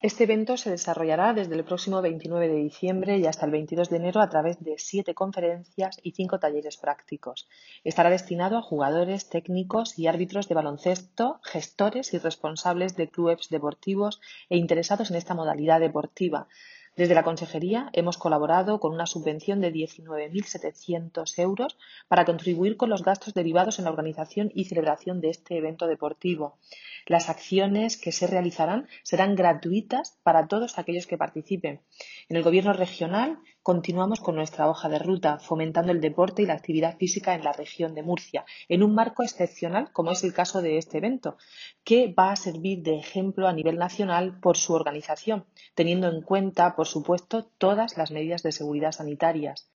Este evento se desarrollará desde el próximo 29 de diciembre y hasta el 22 de enero a través de 7 conferencias y 5 talleres prácticos. Estará destinado a jugadores, técnicos y árbitros de baloncesto, gestores y responsables de clubes deportivos e interesados en esta modalidad deportiva. Desde la Consejería hemos colaborado con una subvención de 19.700 euros para contribuir con los gastos derivados en la organización y celebración de este evento deportivo. Las acciones que se realizarán serán gratuitas para todos aquellos que participen. En el Gobierno regional continuamos con nuestra hoja de ruta, fomentando el deporte y la actividad física en la región de Murcia, en un marco excepcional como es el caso de este evento, que va a servir de ejemplo a nivel nacional por su organización, teniendo en cuenta, por supuesto, todas las medidas de seguridad sanitarias.